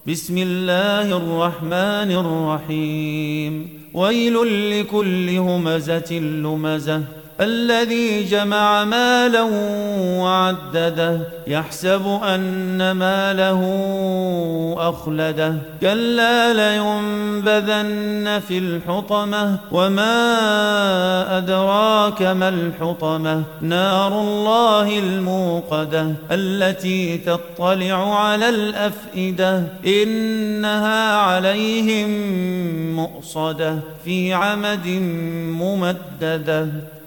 بسم الله الرحمن الرحيم ويل لكل همزة لمزة الذي جمع مالا وعدده يحسب أن ماله أخلده كلا لينبذن في الحطمة وما أدراك ما الحطمة نار الله الموقدة التي تطلع على الأفئدة إنها عليهم مؤصدة في عمد ممددة.